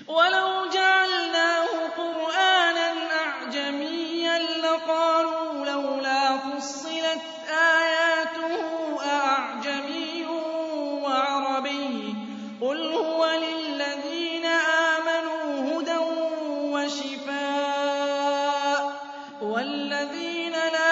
وَلَوْ جَعَلْنَاهُ قُرْآنًا أَعْجَمِيًّا لَّقَالُوا لَوْلَا فُصِّلَتْ آيَاتُهُ أَأَعْجَمِيٌّ وَعَرَبِيٌّ ۗ قُلْ هُوَ لِلَّذِينَ آمَنُوا هُدًى وَشِفَاءٌ ۖ وَالَّذِينَ لَا